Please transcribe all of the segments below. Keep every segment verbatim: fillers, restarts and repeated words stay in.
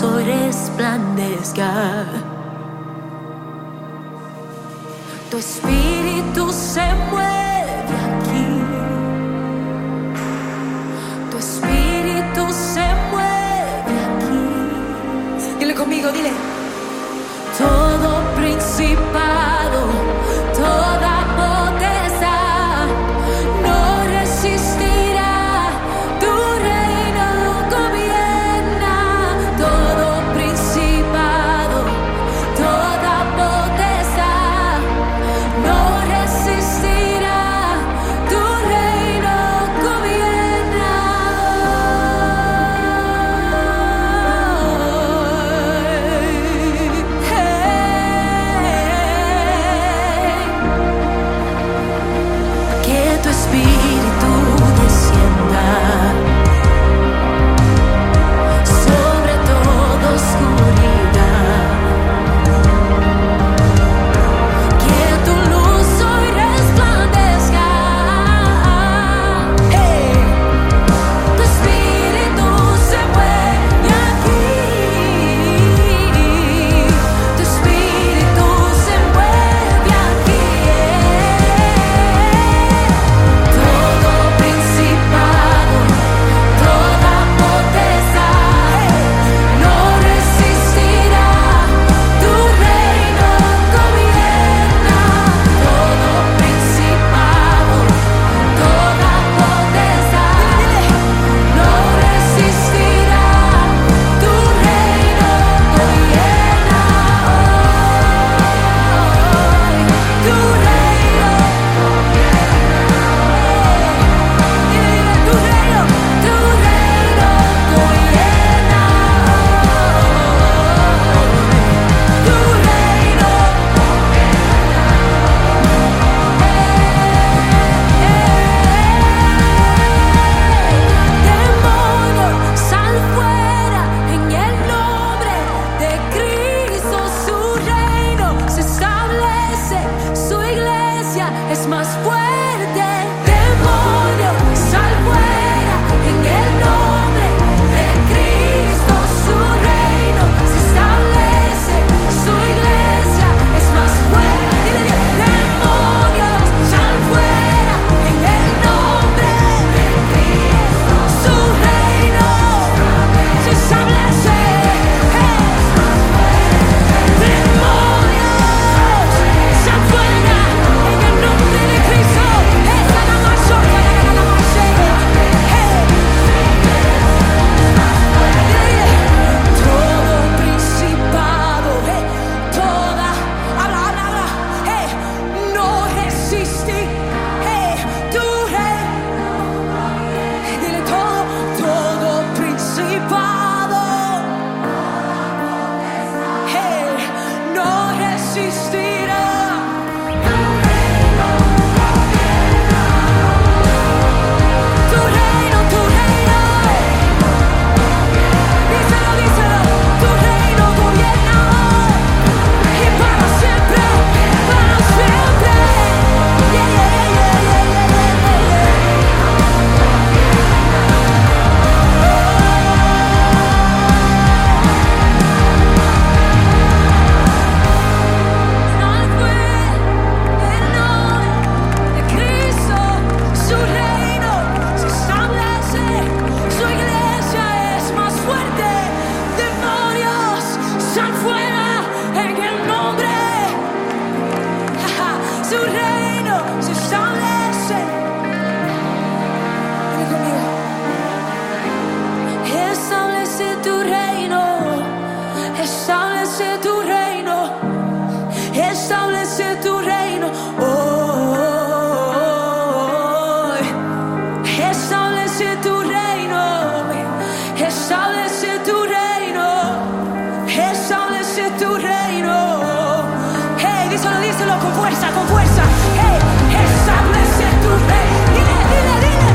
hoy resplandezca. Tu espíritu se mueve aquí. Tu espíritu se mueve aquí. Dile conmigo, dile. Todo principado, toda potestad no resistirá. Tu reino gobierna. Todo principado, toda potestad no resistirá. Tu reino gobierna. Que tu espíritu descienda sobre toda oscuridad. Que tu luz hoy resplandezca. Hey. Tu espíritu se mueve aquí. Tu espíritu se mueve aquí. Todo principado, toda potestad no resistirá. Tu reino gobierna. Todo principado, toda potestad no resistirá. Tu reino gobierna hoy. Tu reino gobierna. Dile, dile, tu reino, tu reino gobierna hoy. Tu reino Demonio, sal fuera en el nombre de Cristo. Su reino se establece, su iglesia es más fuerte. Demonio, sal fuera en el nombre de Cristo. Su reino se establece, su iglesia es más fuerte. Dile, dile, demonios, sal fuera en el nombre de Cristo. Su reino se establece. Hey. Demonios, sal fuera en el nombre de Cristo. Esa la mayor, la la la mayor. Hey. Todo principado, hey, toda, habla, habla, habla, hey, no resiste, hey, tu rey. Dile todo, todo principado, hey, no resistirá. Tu reino, tu reino. Díselo, díselo, tu reino gobierna y para siempre, para siempre. Yeah, yeah, yeah, yeah, yeah, Sal fuera en nombre de Cristo. Su reino se establece, su iglesia es más fuerte. Demonios, sal fuera en el nombre. Su reino se establece. Dile conmigo. Establece tu reino. Establece tu reino. Establece tu reino. Hoy. Establece tu reino. Establece tu reino. Establece tu reino. Hey, díselo, díselo con fuerza, con fuerza. Hey, establece tu reino. Dile, dile, dile.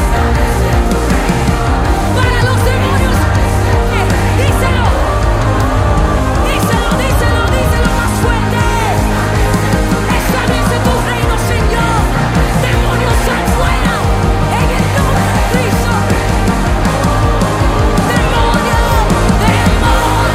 Para los demonios. Hey, díselo. Díselo, díselo, díselo más fuerte. Establece tu reino, Señor. Demonios, sal fuera en el nombre de Cristo. Demonios, demonios.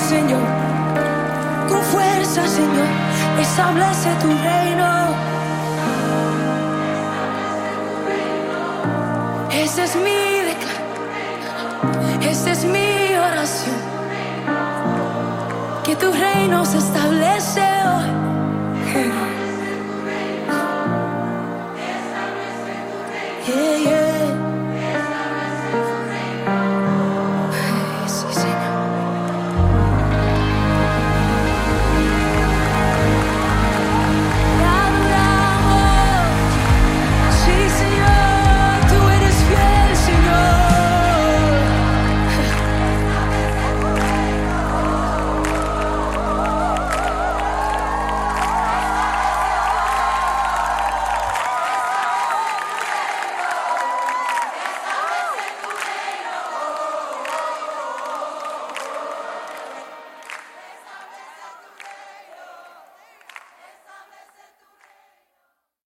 Señor, con fuerza, Señor, establece tu reino. Esa es mi declaración, esa es mi oración, que tu reino se establece hoy.